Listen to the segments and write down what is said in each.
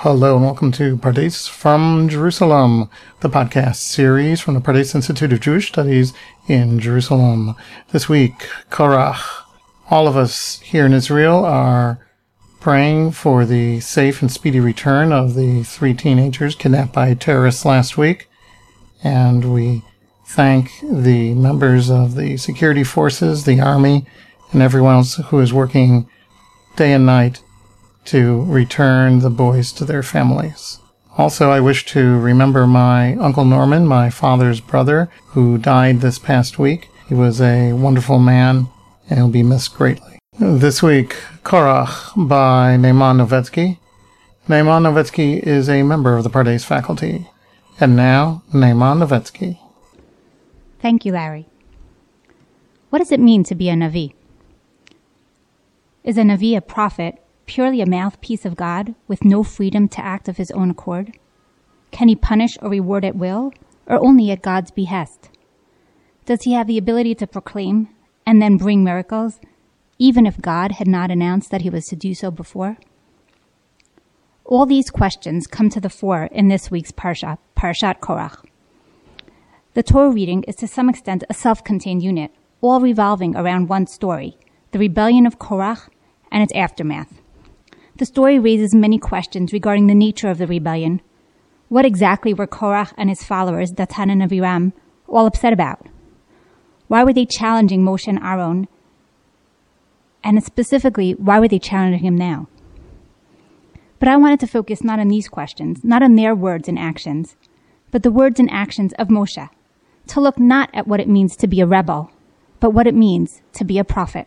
Hello and welcome to Pardes from Jerusalem, the podcast series from the Pardes Institute of Jewish Studies in Jerusalem. This week, Korach. All of us here in Israel are praying for the safe and speedy return of the 3 teenagers kidnapped by terrorists last week. And we thank the members of the security forces, the army, and everyone else who is working day and night to return the boys to their families. Also, I wish to remember my Uncle Norman, my father's brother, who died this past week. He was a wonderful man, and he'll be missed greatly. This week, Korach by Naiman Novetsky. Naiman Novetsky is a member of the Pardes faculty. And now, Naiman Novetsky. Thank you, Larry. What does it mean to be a Navi? Is a Navi a prophet purely a mouthpiece of God with no freedom to act of his own accord? Can he punish or reward at will, or only at God's behest? Does he have the ability to proclaim and then bring miracles, even if God had not announced that he was to do so before? All these questions come to the fore in this week's Parshat Korach. The Torah reading is to some extent a self-contained unit, all revolving around one story, the rebellion of Korach and its aftermath. The story raises many questions regarding the nature of the rebellion. What exactly were Korach and his followers, Datan and Aviram, all upset about? Why were they challenging Moshe and Aaron? And specifically, why were they challenging him now? But I wanted to focus not on these questions, not on their words and actions, but the words and actions of Moshe, to look not at what it means to be a rebel, but what it means to be a prophet.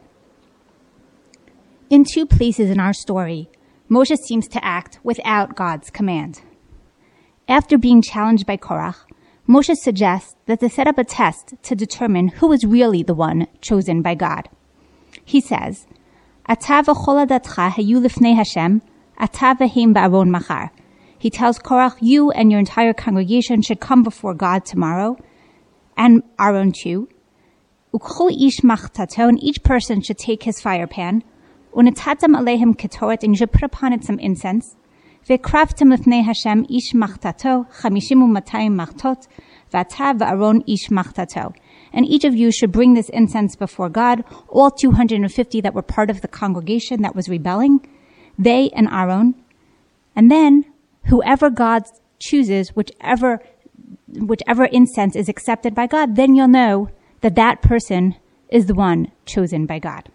In 2 places in our story, Moshe seems to act without God's command. After being challenged by Korach, Moshe suggests that they set up a test to determine who is really the one chosen by God. He says, "Ata v'chol adatcha hayu lifnei Hashem, ata v'hem ba'aron machar." He tells Korach, you and your entire congregation should come before God tomorrow, and Aaron too. Ukchu ish machtato, and each person should take his fire pan, Unetatam alehem ketoret, and you should put upon it some incense. Ve'kraftem lifnei Hashem ish machtato, 50 u'matayim machtot, v'ata v'Aaron ish machtato. And each of you should bring this incense before God, all 250 that were part of the congregation that was rebelling, they and Aaron. And then, whoever God chooses, whichever incense is accepted by God, then you'll know that that person is the one chosen by God.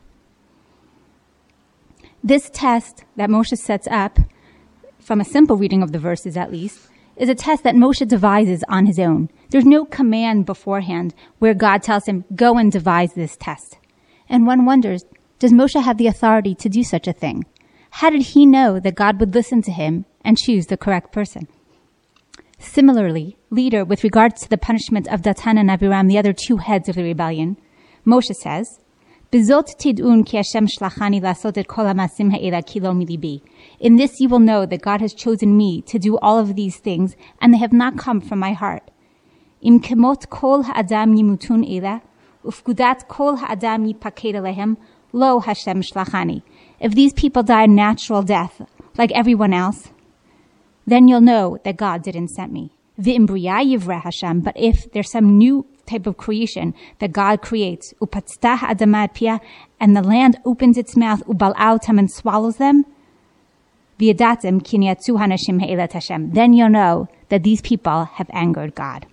This test that Moshe sets up, from a simple reading of the verses at least, is a test that Moshe devises on his own. There's no command beforehand where God tells him, go and devise this test. And one wonders, does Moshe have the authority to do such a thing? How did he know that God would listen to him and choose the correct person? Similarly, later, with regards to the punishment of Datan and Aviram, the other 2 heads of the rebellion, Moshe says, Bezot tid'un ki Hashem shlachani lasot et kol ha'masim ha'ela ki lo milibi. In this you will know that God has chosen me to do all of these things, and they have not come from my heart. Im kemot kol ha'adam yimutun ela, ufkudat kol ha'adam yipaked alehem, lo Hashem shlachani. If these people die a natural death, like everyone else, then you'll know that God didn't send me. V'im briya yivreh Hashem, but if there's some new type of creation that God creates, upatztah adama et pia, and the land opens its mouth, ubal'autam, and swallows them, v'yadatem ki niatzu hanashim ha'elat Hashem, then you'll know that these people have angered God.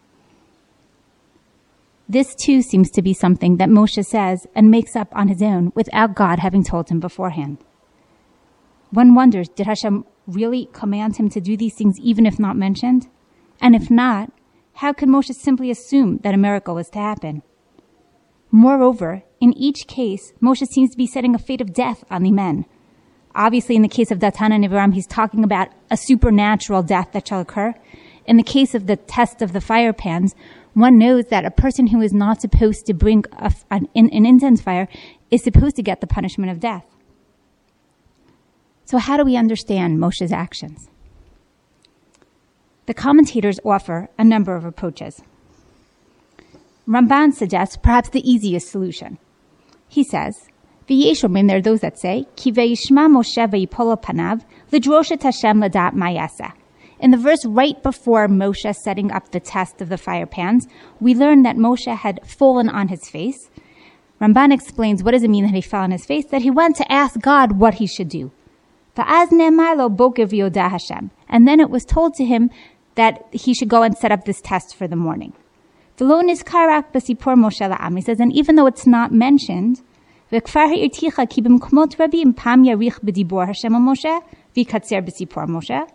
This too seems to be something that Moshe says and makes up on his own without God having told him beforehand. One wonders, did Hashem really command him to do these things even if not mentioned? And if not, how could Moshe simply assume that a miracle was to happen? Moreover, in each case, Moshe seems to be setting a fate of death on the men. Obviously, in the case of Datan and Aviram, he's talking about a supernatural death that shall occur. In the case of the test of the fire pans, one knows that a person who is not supposed to bring an incense fire is supposed to get the punishment of death. So how do we understand Moshe's actions? The commentators offer a number of approaches. Ramban suggests perhaps the easiest solution. He says, V'yeshomrim, there are those that say, Ki ve'yishma Moshe ve'yipol panav, l'drosh et Hashem l'dat ma'yaseh. In the verse right before Moshe setting up the test of the fire pans, we learn that Moshe had fallen on his face. Ramban explains what does it mean that he fell on his face, that he went to ask God what he should do. V'az ne'emar lo boker v'yodah Hashem. And then it was told to him that he should go and set up this test for the morning. V'lo nizkar rak b'sipor Moshe la'am. He says, and even though it's not mentioned, v'kfar ha'irticha ki b'mkomot rabim pam yarich b'dibor Hashem Moshe v'katzer b'sipor Moshe.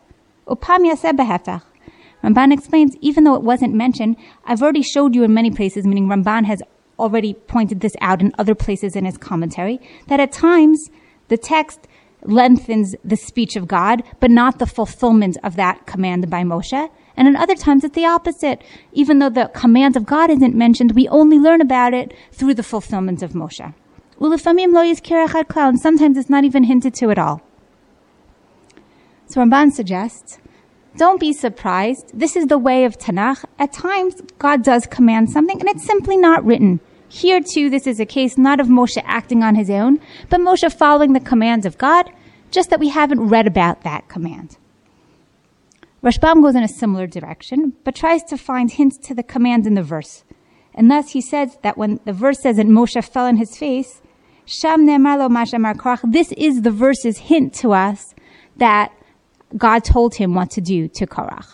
Ramban explains, even though it wasn't mentioned, I've already showed you in many places, meaning Ramban has already pointed this out in other places in his commentary, that at times the text lengthens the speech of God, but not the fulfillment of that command by Moshe. And in other times it's the opposite. Even though the command of God isn't mentioned, we only learn about it through the fulfillment of Moshe. And sometimes it's not even hinted to at all. So Ramban suggests, don't be surprised. This is the way of Tanakh. At times, God does command something, and it's simply not written. Here, too, this is a case not of Moshe acting on his own, but Moshe following the commands of God, just that we haven't read about that command. Rashbam goes in a similar direction, but tries to find hints to the command in the verse. And thus he says that when the verse says that Moshe fell on his face, Sham ne'emar lo ma she'amar Korach, this is the verse's hint to us that God told him what to do to Korach.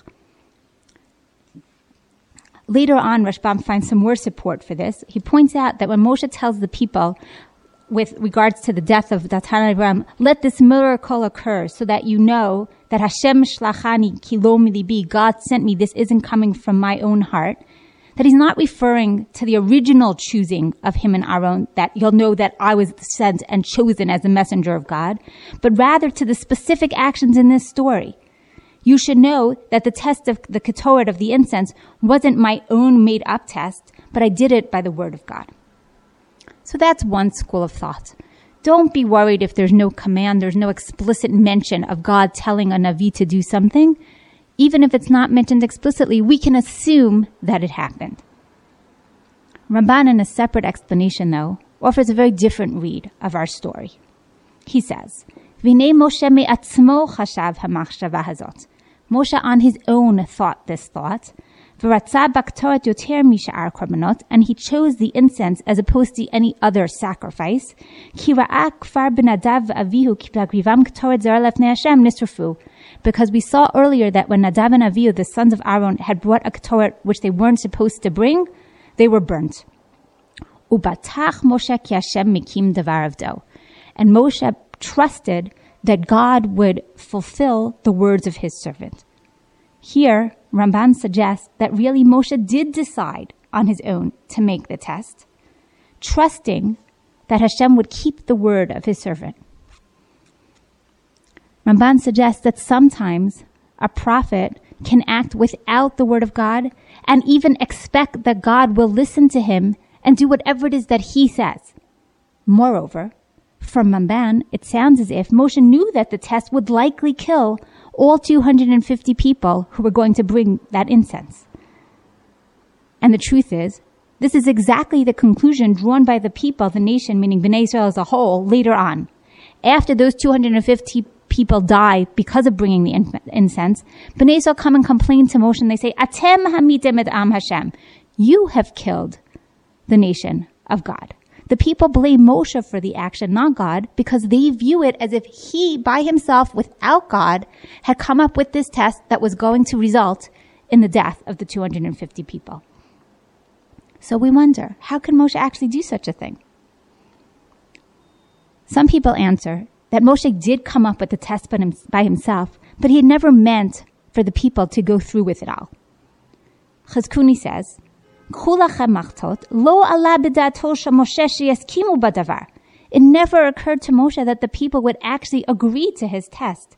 Later on, Rashbam finds some more support for this. He points out that when Moshe tells the people, with regards to the death of Datan and Abiram, let this miracle occur so that you know that Hashem shlachani ki lo milibi, God sent me, this isn't coming from my own heart, that he's not referring to the original choosing of him and Aaron, that you'll know that I was sent and chosen as a messenger of God, but rather to the specific actions in this story. You should know that the test of the ketoret of the incense wasn't my own made-up test, but I did it by the word of God. So that's one school of thought. Don't be worried if there's no command, there's no explicit mention of God telling a Navi to do something. Even if it's not mentioned explicitly, we can assume that it happened. Ramban, in a separate explanation, though, offers a very different read of our story. He says, V'nei Moshe me'atzmo chashav hamachshava hazot. Moshe on his own thought this thought. V'ratzah baktoret yoter misha'ar korbanot, and he chose the incense as opposed to any other sacrifice. Ki ra'ah kfar b'nadav v'avihu ki b'agrivam ktoret zera lefnei Hashem nisrafu. Because we saw earlier that when Nadav and Avihu, the sons of Aaron, had brought a ketoret which they weren't supposed to bring, they were burnt. Ubatach Moshe ki Hashem mikim davar avdo. And Moshe trusted that God would fulfill the words of his servant. Here, Ramban suggests that really Moshe did decide on his own to make the test, trusting that Hashem would keep the word of his servant. Ramban suggests that sometimes a prophet can act without the word of God and even expect that God will listen to him and do whatever it is that he says. Moreover, from Ramban, it sounds as if Moshe knew that the test would likely kill all 250 people who were going to bring that incense. And the truth is, this is exactly the conclusion drawn by the people, the nation, meaning Bnei Israel as a whole, later on. After those 250 people die because of bringing the incense, Bnei Israel come and complain to Moshe and they say, Atem hamitem et am Hashem. You have killed the nation of God. The people blame Moshe for the action, not God, because they view it as if he, by himself, without God, had come up with this test that was going to result in the death of the 250 people. So we wonder, how can Moshe actually do such a thing? Some people answer that Moshe did come up with the test by himself, but he had never meant for the people to go through with it all. Chazkuni says, it never occurred to Moshe that the people would actually agree to his test.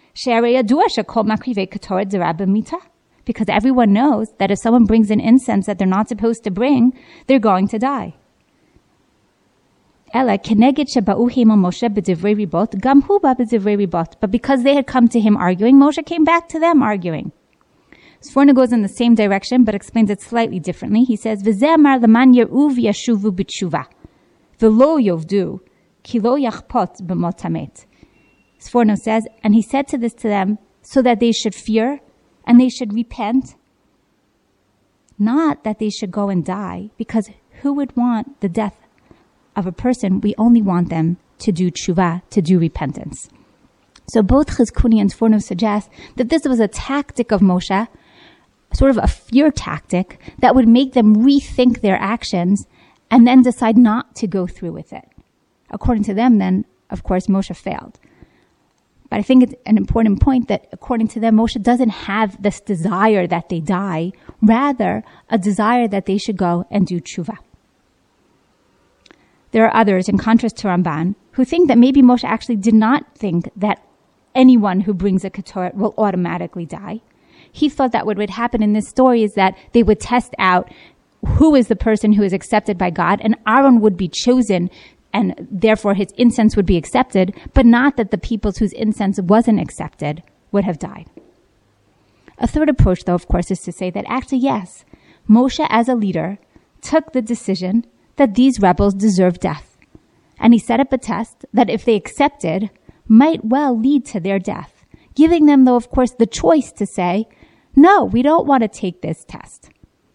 Because everyone knows that if someone brings an incense that they're not supposed to bring, they're going to die. But because they had come to him arguing, Moshe came back to them arguing. Sforno goes in the same direction, but explains it slightly differently. He says, "V'zeh amar leman yeruv yashuvu b'tshuva, v'lo yovdu, ki lo yachpot b'mot hamet. Sforno says, and he said to them so that they should fear and they should repent, not that they should go and die, because who would want the death of a person? We only want them to do tshuva, to do repentance. So both Chizkuni and Sforno suggest that this was a tactic of Moshe, sort of a fear tactic that would make them rethink their actions and then decide not to go through with it. According to them, then, of course, Moshe failed. But I think it's an important point that according to them, Moshe doesn't have this desire that they die, rather a desire that they should go and do tshuva. There are others, in contrast to Ramban, who think that maybe Moshe actually did not think that anyone who brings a ketoret will automatically die. He thought that what would happen in this story is that they would test out who is the person who is accepted by God, and Aaron would be chosen, and therefore his incense would be accepted, but not that the peoples whose incense wasn't accepted would have died. A third approach, though, of course, is to say that actually, yes, Moshe as a leader took the decision that these rebels deserve death. And he set up a test that if they accepted, might well lead to their death, giving them, though, of course, the choice to say, no, we don't want to take this test.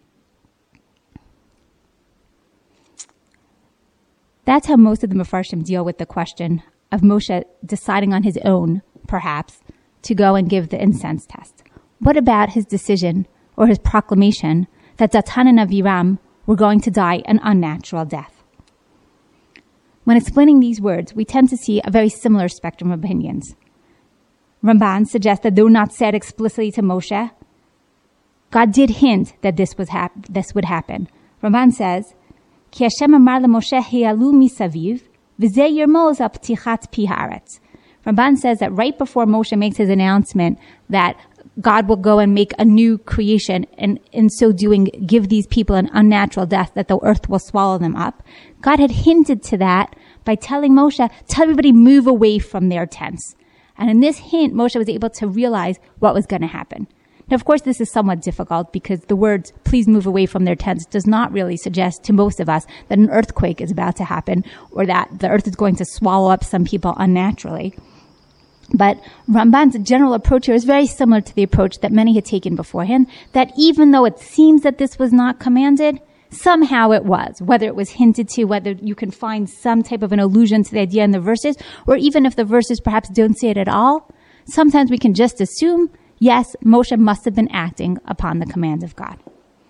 That's how most of the Mefarshim deal with the question of Moshe deciding on his own, perhaps, to go and give the incense test. What about his decision or his proclamation that Datan and Aviram were going to die an unnatural death? When explaining these words, we tend to see a very similar spectrum of opinions. Ramban suggests that though not said explicitly to Moshe, God did hint that this would happen. Ramban says, Ki Hashem amar leMoshe hi'alu misaviv, v'zeh yirmoz al ptichat pi haaretz. Ramban says that right before Moshe makes his announcement that God will go and make a new creation and in so doing give these people an unnatural death, that the earth will swallow them up, God had hinted to that by telling Moshe, tell everybody move away from their tents. And in this hint, Moshe was able to realize what was going to happen. Now, of course, this is somewhat difficult because the words, please move away from their tents, does not really suggest to most of us that an earthquake is about to happen or that the earth is going to swallow up some people unnaturally. But Ramban's general approach here is very similar to the approach that many had taken beforehand, that even though it seems that this was not commanded, somehow it was, whether it was hinted to, whether you can find some type of an allusion to the idea in the verses, or even if the verses perhaps don't say it at all, sometimes we can just assume, yes, Moshe must have been acting upon the command of God.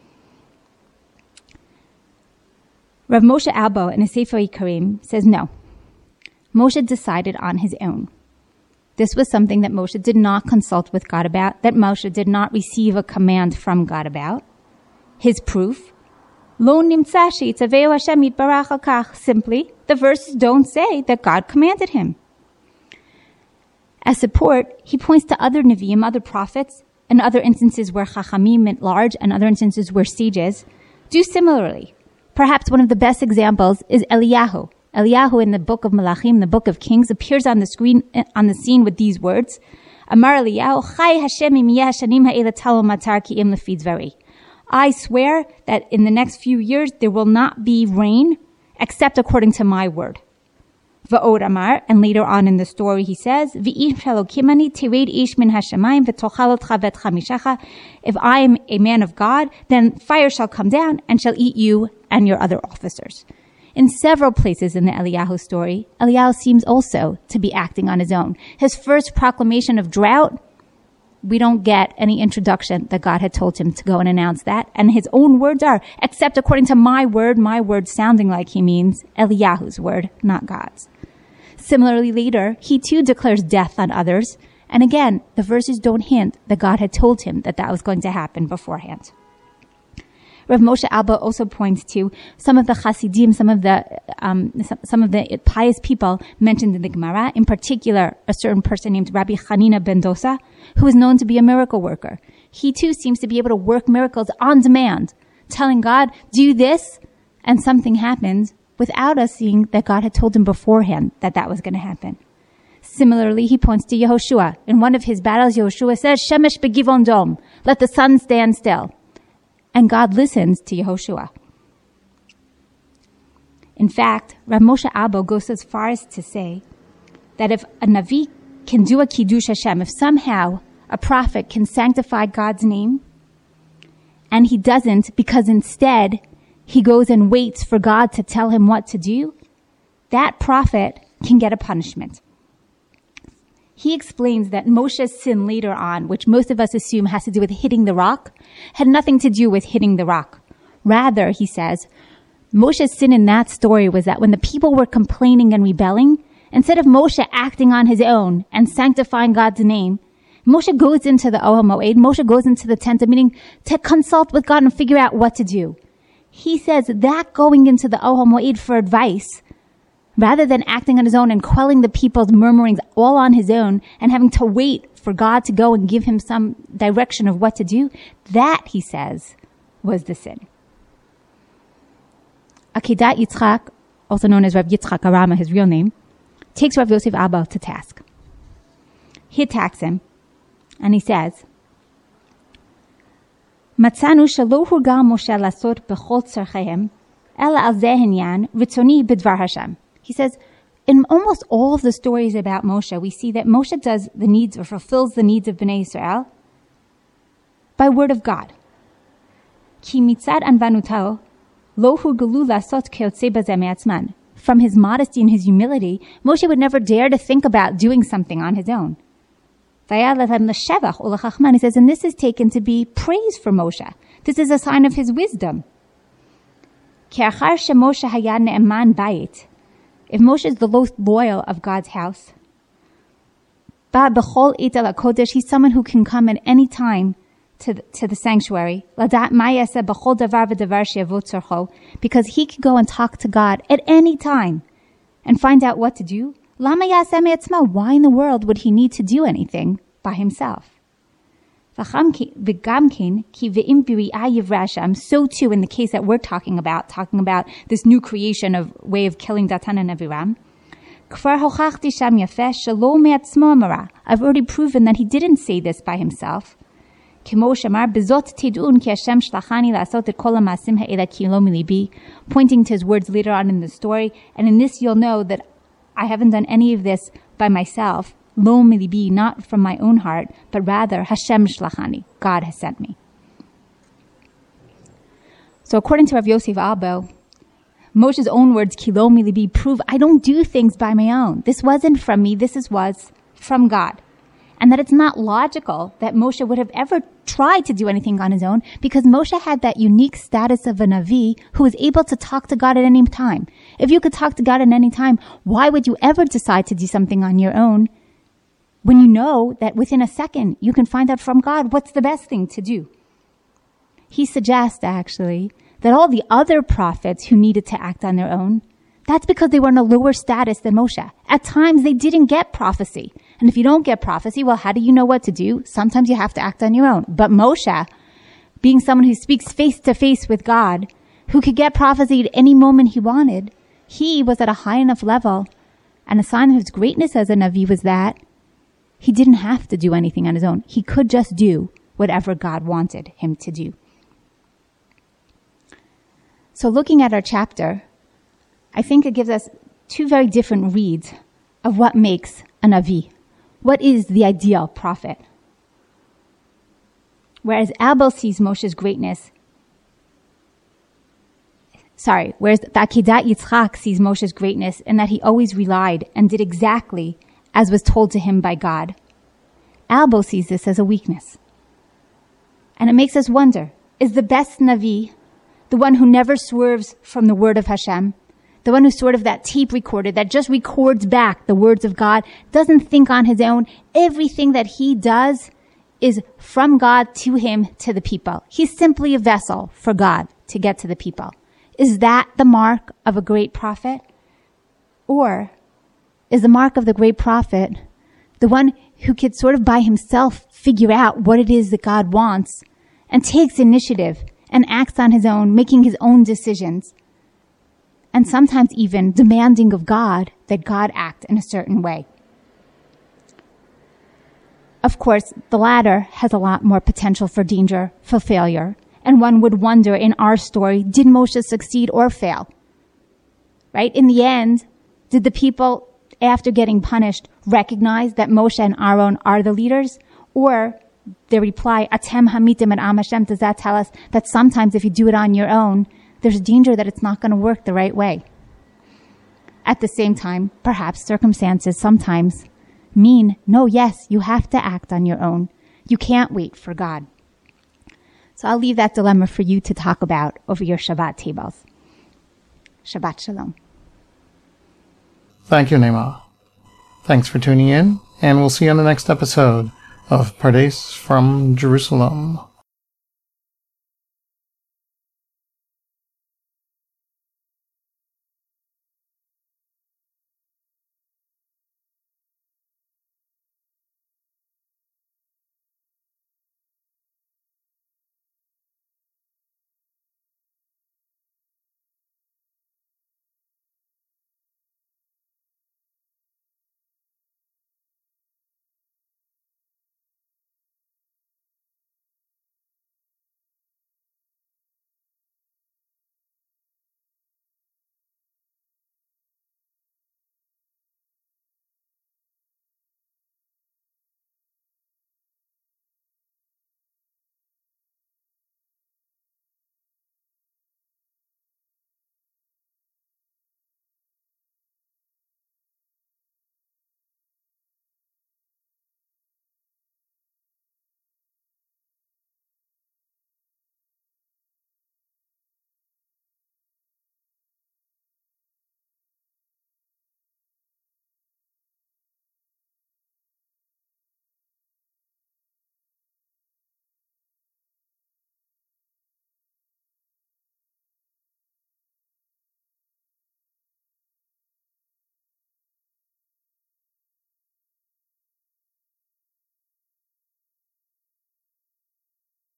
Rav Moshe Albo in his Sefer Ikarim says no. Moshe decided on his own. This was something that Moshe did not consult with God about, that Moshe did not receive a command from God about. His proof, Lo nimtza she'itzaveu Hashem yitbarach al kach. Simply, the verses don't say that God commanded him. As support, he points to other Nevi'im, other prophets, and other instances where Chachamim at large and other instances where sages do similarly. Perhaps one of the best examples is Eliyahu. Eliyahu in the book of Malachim, the book of Kings, appears on the scene with these words, Amar Eliyahu, Chai Hashem im yeh hashanim ha'ela talo matar ki im lefi dvari. I swear that in the next few years there will not be rain except according to my word. Va'od Amar, and later on in the story he says, V'ish halokimani tired ish min hashamayim v'tochal otcha vet chamishacha. If I am a man of God, then fire shall come down and shall eat you and your other officers. In several places in the Eliyahu story, Eliyahu seems also to be acting on his own. His first proclamation of drought, we don't get any introduction that God had told him to go and announce that. And his own words are, except according to my word sounding like he means Eliyahu's word, not God's. Similarly, later, he too declares death on others. And again, the verses don't hint that God had told him that that was going to happen beforehand. Rav Moshe Alba also points to some of the Hasidim, some of the pious people mentioned in the Gemara, in particular, a certain person named Rabbi Hanina ben Dosa, who is known to be a miracle worker. He too seems to be able to work miracles on demand, telling God, do this, and something happens, without us seeing that God had told him beforehand that that was going to happen. Similarly, he points to Yehoshua. In one of his battles, Yehoshua says, Shemesh begivon dom, let the sun stand still. And God listens to Yehoshua. In fact, Rav Moshe Albo goes as far as to say that if a Navi can do a Kiddush Hashem, if somehow a prophet can sanctify God's name, and he doesn't because instead he goes and waits for God to tell him what to do, that prophet can get a punishment. He explains that Moshe's sin later on, which most of us assume has to do with hitting the rock, had nothing to do with hitting the rock. Rather, he says, Moshe's sin in that story was that when the people were complaining and rebelling, instead of Moshe acting on his own and sanctifying God's name, Moshe goes into the Ohel Moed, Moshe goes into the tent of meeting to consult with God and figure out what to do. He says that going into the Ohel Moed for advice, rather than acting on his own and quelling the people's murmurings all on his own and having to wait for God to go and give him some direction of what to do, that, he says, was the sin. Akedat Yitzchak, also known as Rav Yitzchak Arama, his real name, takes Rav Yosef Albo to task. He attacks him, and he says, Matzanu shelo hurgal Moshe lasot bechol tzarchehem, ela al zeh hinyan ritzoni b'dvar Hashem. He says, in almost all of the stories about Moshe, we see that Moshe does the needs or fulfills the needs of Bnei Yisrael by word of God. Ki mitzad anvanutao lo hurgalu lasot keotze bazeh me'atzman. From his modesty and his humility, Moshe would never dare to think about doing something on his own. He says, and this is taken to be praise for Moshe. This is a sign of his wisdom. If Moshe is the most loyal of God's house, he's someone who can come at any time to the sanctuary, because he can go and talk to God at any time and find out what to do. Why in the world would he need to do anything by himself? So too in the case that we're talking about this new creation of way of killing Datan and Aviram. I've already proven that he didn't say this by himself. Pointing to his words later on in the story, and in this you'll know that I haven't done any of this by myself, lo milibi, not from my own heart, but rather Hashem shlachani, God has sent me. So according to Rav Yosef Albo, Moshe's own words, ki lo milibi, prove I don't do things by my own. This wasn't from me, was from God. And that it's not logical that Moshe would have ever tried to do anything on his own, because Moshe had that unique status of a Navi who was able to talk to God at any time. If you could talk to God at any time, why would you ever decide to do something on your own when you know that within a second you can find out from God what's the best thing to do? He suggests, actually, that all the other prophets who needed to act on their own, that's because they were in a lower status than Moshe. At times, they didn't get prophecy. And if you don't get prophecy, well, how do you know what to do? Sometimes you have to act on your own. But Moshe, being someone who speaks face to face with God, who could get prophecy at any moment he wanted, he was at a high enough level. And a sign of his greatness as a Navi was that he didn't have to do anything on his own. He could just do whatever God wanted him to do. So looking at our chapter, I think it gives us two very different reads of what makes a Navi. What is the ideal prophet? Whereas Albo sees Moshe's greatness, whereas the Akedat Yitzchak sees Moshe's greatness in that he always relied and did exactly as was told to him by God. Albo sees this as a weakness. And it makes us wonder, is the best Navi the one who never swerves from the word of Hashem? The one who's sort of that tape recorder that just records back the words of God, doesn't think on his own. Everything that he does is from God to him, to the people. He's simply a vessel for God to get to the people. Is that the mark of a great prophet? Or is the mark of the great prophet the one who could sort of by himself figure out what it is that God wants and takes initiative and acts on his own, making his own decisions, and sometimes even demanding of God that God act in a certain way? Of course, the latter has a lot more potential for danger, for failure, and one would wonder in our story, did Moshe succeed or fail? right? In the end, did the people, after getting punished, recognize that Moshe and Aaron are the leaders? Or their reply, Atem hamitim et am Hashem, does that tell us that sometimes if you do it on your own, there's a danger that it's not going to work the right way? At the same time, perhaps circumstances sometimes mean, no, yes, you have to act on your own. You can't wait for God. So I'll leave that dilemma for you to talk about over your Shabbat tables. Shabbat Shalom. Thank you, Neema. Thanks for tuning in, and we'll see you on the next episode of Pardes from Jerusalem.